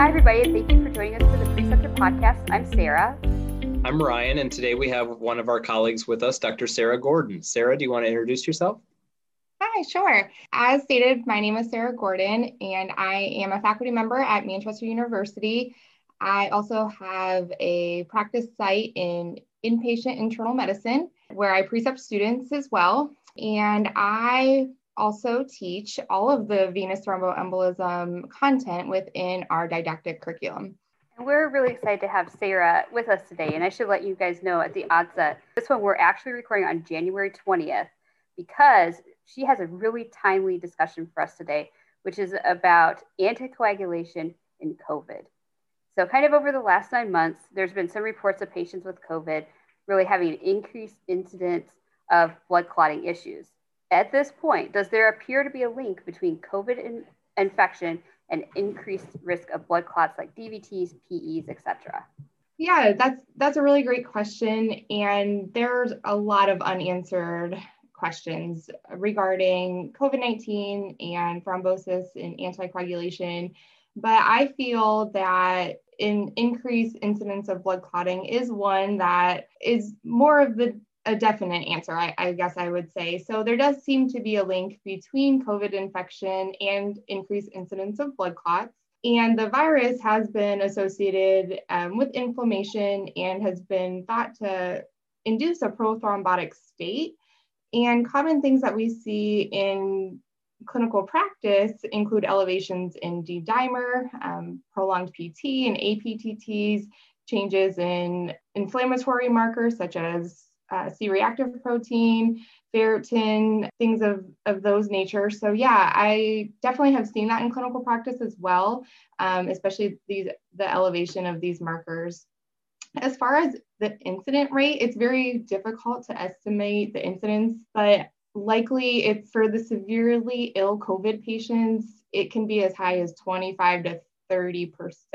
Hi, everybody, and thank you for joining us for the Preceptor Podcast. I'm Sarah. I'm Ryan, and today we have one of our colleagues with us, Dr. Sarah Gordon. Sarah, do you want to introduce yourself? Hi, sure. As stated, my name is Sarah Gordon, and I am a faculty member at Manchester University. I also have a practice site in inpatient internal medicine where I precept students as well. And I also teach all of the venous thromboembolism content within our didactic curriculum. And we're really excited to have Sarah with us today. And I should let you guys know at the outset, this one we're actually recording on January 20th because she has a really timely discussion for us today, which is about anticoagulation in COVID. So kind of over the last 9 months, there's been some reports of patients with COVID really having an increased incidence of blood clotting issues. At this point, does there appear to be a link between COVID infection and increased risk of blood clots like DVTs, PEs, etc.? Yeah, that's a really great question. And there's a lot of unanswered questions regarding COVID-19 and thrombosis and anticoagulation. But I feel that an increased incidence of blood clotting is one that is more of a definite answer, I guess I would say. So there does seem to be a link between COVID infection and increased incidence of blood clots. And the virus has been associated with inflammation and has been thought to induce a prothrombotic state. And common things that we see in clinical practice include elevations in D-dimer, prolonged PT and APTTs, changes in inflammatory markers such as C-reactive protein, ferritin, things of those nature. So yeah, I definitely have seen that in clinical practice as well, especially the elevation of these markers. As far as the incident rate, it's very difficult to estimate the incidence, but likely it's for the severely ill COVID patients, it can be as high as 25 to 30%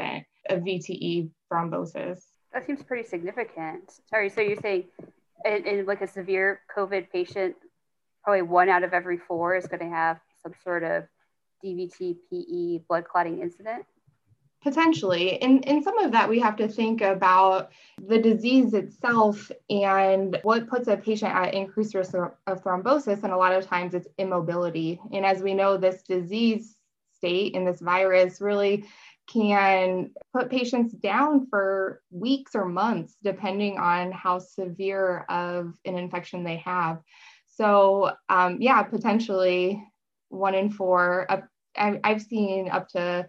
of VTE thrombosis. That seems pretty significant. Sorry, so you're saying in like a severe COVID patient, probably 1 out of every 4 is going to have some sort of DVT, PE, blood clotting incident? Potentially. In some of that, we have to think about the disease itself and what puts a patient at increased risk of thrombosis. And a lot of times it's immobility. And as we know, this disease state and this virus really can put patients down for weeks or months, depending on how severe of an infection they have. So potentially 1 in 4, I've seen up to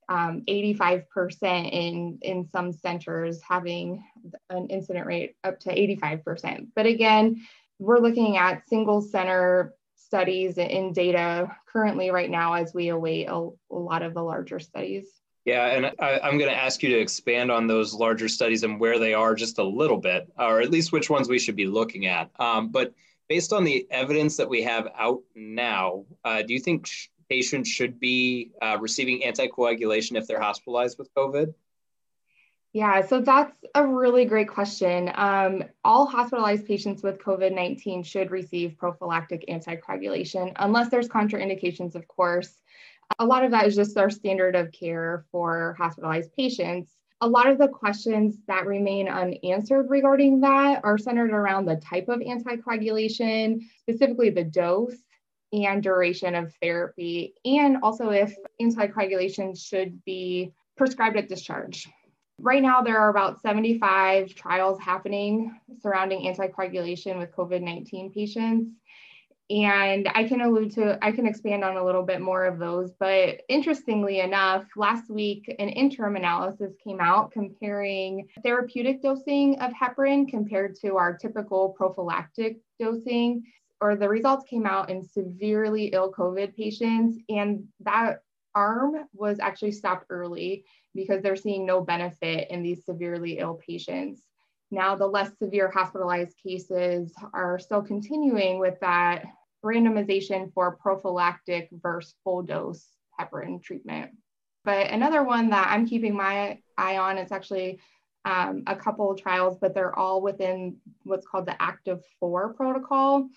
85% in some centers having an incident rate up to 85%. But again, we're looking at single center studies in data currently right now as we await a lot of the larger studies. Yeah, and I'm going to ask you to expand on those larger studies and where they are just a little bit, or at least which ones we should be looking at. But based on the evidence that we have out now, do you think patients should be receiving anticoagulation if they're hospitalized with COVID? Yeah, so that's a really great question. All hospitalized patients with COVID-19 should receive prophylactic anticoagulation, unless there's contraindications, of course. A lot of that is just our standard of care for hospitalized patients. A lot of the questions that remain unanswered regarding that are centered around the type of anticoagulation, specifically the dose and duration of therapy, and also if anticoagulation should be prescribed at discharge. Right now, there are about 75 trials happening surrounding anticoagulation with COVID-19 patients. And I can expand on a little bit more of those, but interestingly enough, last week, an interim analysis came out comparing therapeutic dosing of heparin compared to our typical prophylactic dosing, or the results came out in severely ill COVID patients, and that arm was actually stopped early because they're seeing no benefit in these severely ill patients. Now, the less severe hospitalized cases are still continuing with that randomization for prophylactic versus full dose heparin treatment. But another one that I'm keeping my eye on, it's actually a couple of trials, but they're all within what's called the ACTIV-4 protocol.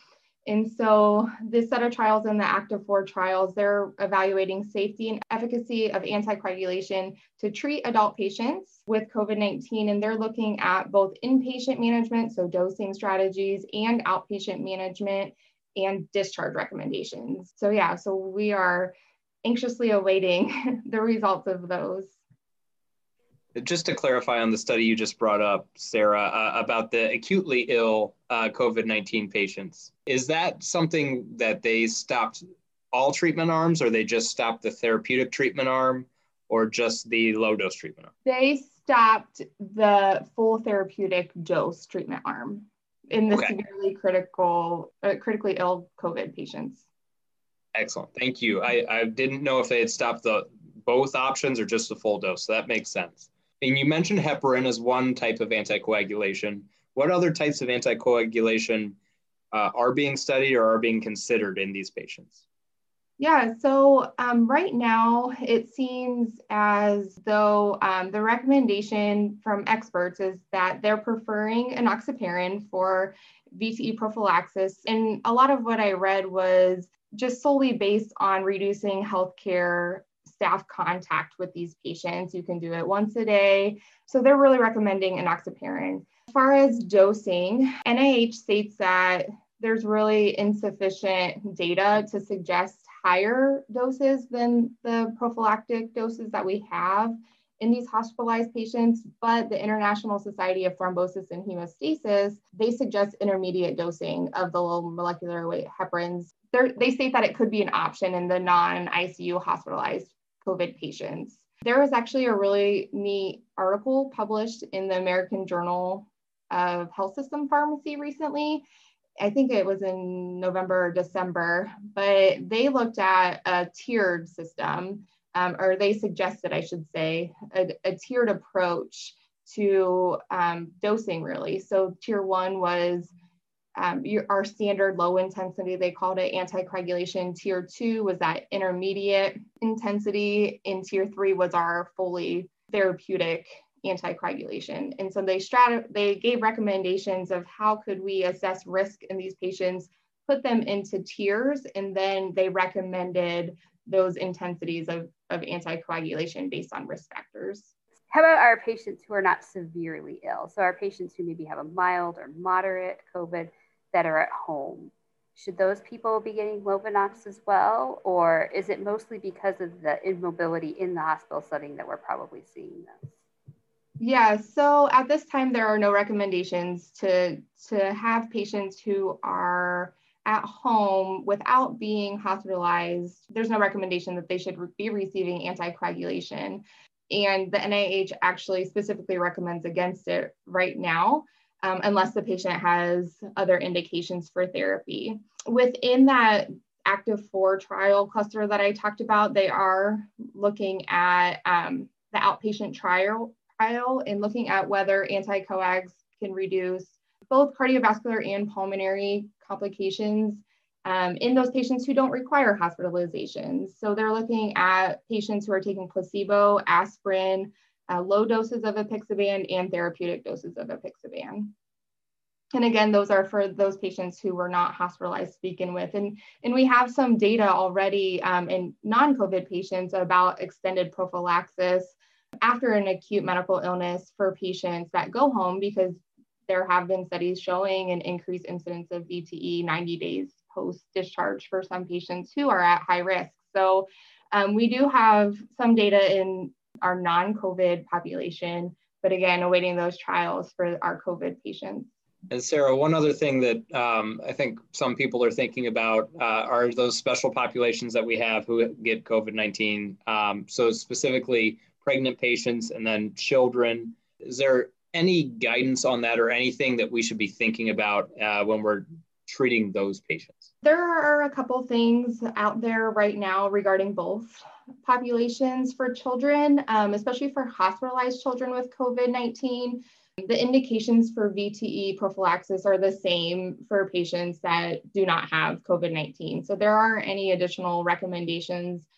And so this set of trials in the ACTIV-4 trials, they're evaluating safety and efficacy of anticoagulation to treat adult patients with COVID-19. And they're looking at both inpatient management, so dosing strategies, and outpatient management and discharge recommendations. So yeah, so we are anxiously awaiting the results of those. Just to clarify on the study you just brought up, Sarah, about the acutely ill COVID-19 patients, is that something that they stopped all treatment arms, or they just stopped the therapeutic treatment arm, or just the low dose treatment arm? They stopped the full therapeutic dose treatment arm in the severely critically ill COVID patients. Excellent, thank you. I didn't know if they had stopped both options or just the full dose, so that makes sense. And you mentioned heparin as one type of anticoagulation. What other types of anticoagulation are being studied or are being considered in these patients? Yeah, so right now it seems as though the recommendation from experts is that they're preferring enoxaparin for VTE prophylaxis. And a lot of what I read was just solely based on reducing healthcare staff contact with these patients. You can do it once a day. So they're really recommending enoxaparin. As far as dosing, NIH states that there's really insufficient data to suggest higher doses than the prophylactic doses that we have in these hospitalized patients, but the International Society of Thrombosis and Hemostasis, they suggest intermediate dosing of the low molecular weight heparins. They state that it could be an option in the non-ICU hospitalized COVID patients. There was actually a really neat article published in the American Journal of Health System Pharmacy recently. I think it was in November or December, but they looked at a tiered system, or they suggested, I should say, a tiered approach to dosing really. So tier 1 was our standard low intensity, they called it anticoagulation. Tier 2 was that intermediate intensity, and tier 3 was our fully therapeutic anticoagulation. And so they gave recommendations of how could we assess risk in these patients, put them into tiers, and then they recommended those intensities of anticoagulation based on risk factors. How about our patients who are not severely ill? So our patients who maybe have a mild or moderate COVID that are at home. Should those people be getting Lovenox as well? Or is it mostly because of the immobility in the hospital setting that we're probably seeing this? Yeah, so at this time, there are no recommendations to have patients who are at home without being hospitalized. There's no recommendation that they should be receiving anticoagulation. And the NIH actually specifically recommends against it right now, unless the patient has other indications for therapy. Within that ACTIV-4 trial cluster that I talked about, they are looking at the outpatient trial and looking at whether anticoags can reduce both cardiovascular and pulmonary complications in those patients who don't require hospitalizations. So they're looking at patients who are taking placebo, aspirin, low doses of apixaban, and therapeutic doses of apixaban. And again, those are for those patients who were not hospitalized to begin with. And we have some data already in non-COVID patients about extended prophylaxis after an acute medical illness for patients that go home, because there have been studies showing an increased incidence of VTE 90 days post-discharge for some patients who are at high risk. So we do have some data in our non-COVID population, but again, awaiting those trials for our COVID patients. And Sarah, one other thing that I think some people are thinking about are those special populations that we have who get COVID-19. So specifically pregnant patients and then children. Is there any guidance on that or anything that we should be thinking about when we're treating those patients? There are a couple things out there right now regarding both populations for children, especially for hospitalized children with COVID-19. The indications for VTE prophylaxis are the same for patients that do not have COVID-19. So there aren't any additional recommendations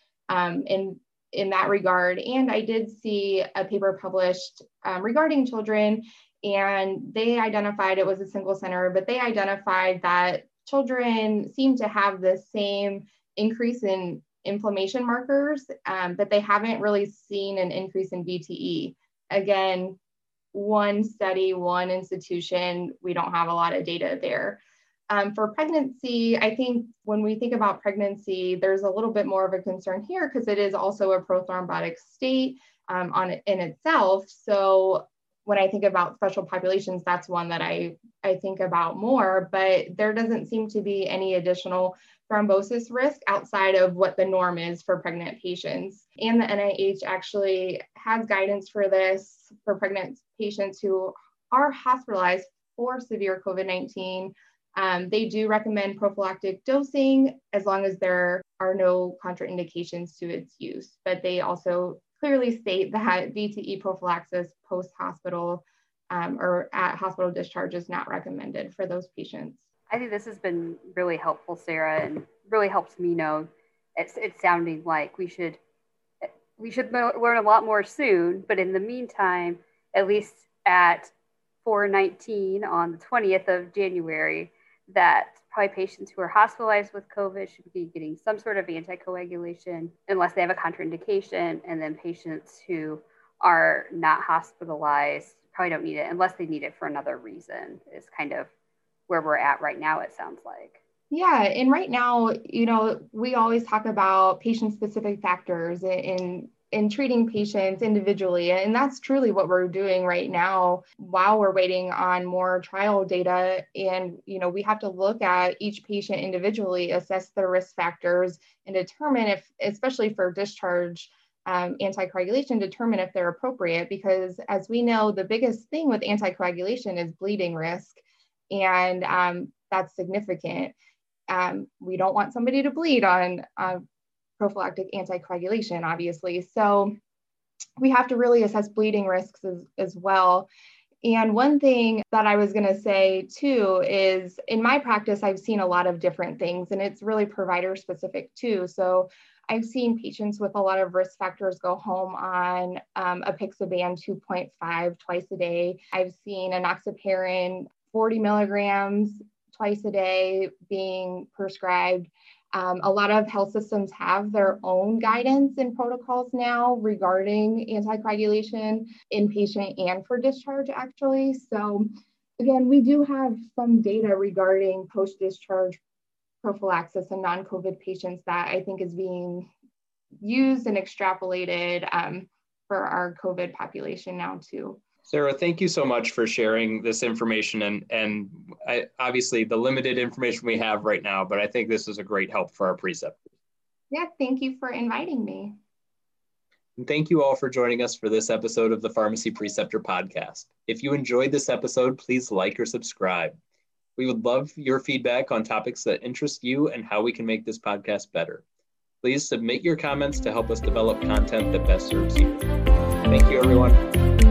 in that regard. And I did see a paper published regarding children, and they identified, it was a single center, but they identified that children seem to have the same increase in inflammation markers, but they haven't really seen an increase in VTE. Again, one study, one institution, we don't have a lot of data there. For pregnancy, I think when we think about pregnancy, there's a little bit more of a concern here because it is also a prothrombotic state in itself. So when I think about special populations, that's one that I think about more, but there doesn't seem to be any additional thrombosis risk outside of what the norm is for pregnant patients. And the NIH actually has guidance for this for pregnant patients who are hospitalized for severe COVID-19. They do recommend prophylactic dosing as long as there are no contraindications to its use, but they also clearly state that VTE prophylaxis post-hospital or at hospital discharge is not recommended for those patients. I think this has been really helpful, Sarah, and really helps me know it's sounding like we should learn a lot more soon, but in the meantime, at least at 4/19 on the 20th of January, that probably patients who are hospitalized with COVID should be getting some sort of anticoagulation unless they have a contraindication, and then patients who are not hospitalized probably don't need it unless they need it for another reason is kind of where we're at right now, it sounds like. Yeah, and right now, we always talk about patient-specific factors in treating patients individually, and that's truly what we're doing right now while we're waiting on more trial data. And we have to look at each patient individually, assess their risk factors, and determine if, especially for discharge anticoagulation, determine if they're appropriate, because as we know, the biggest thing with anticoagulation is bleeding risk, and that's significant. We don't want somebody to bleed on prophylactic anticoagulation, obviously. So we have to really assess bleeding risks as well. And one thing that I was going to say too is in my practice, I've seen a lot of different things, and it's really provider specific too. So I've seen patients with a lot of risk factors go home on apixaban 2.5 twice a day. I've seen enoxaparin 40 milligrams twice a day being prescribed. A lot of health systems have their own guidance and protocols now regarding anticoagulation inpatient and for discharge, actually. So again, we do have some data regarding post-discharge prophylaxis in non-COVID patients that I think is being used and extrapolated for our COVID population now too. Sarah, thank you so much for sharing this information and obviously the limited information we have right now, but I think this is a great help for our preceptors. Yeah, thank you for inviting me. And thank you all for joining us for this episode of the Pharmacy Preceptor Podcast. If you enjoyed this episode, please like or subscribe. We would love your feedback on topics that interest you and how we can make this podcast better. Please submit your comments to help us develop content that best serves you. Thank you, everyone.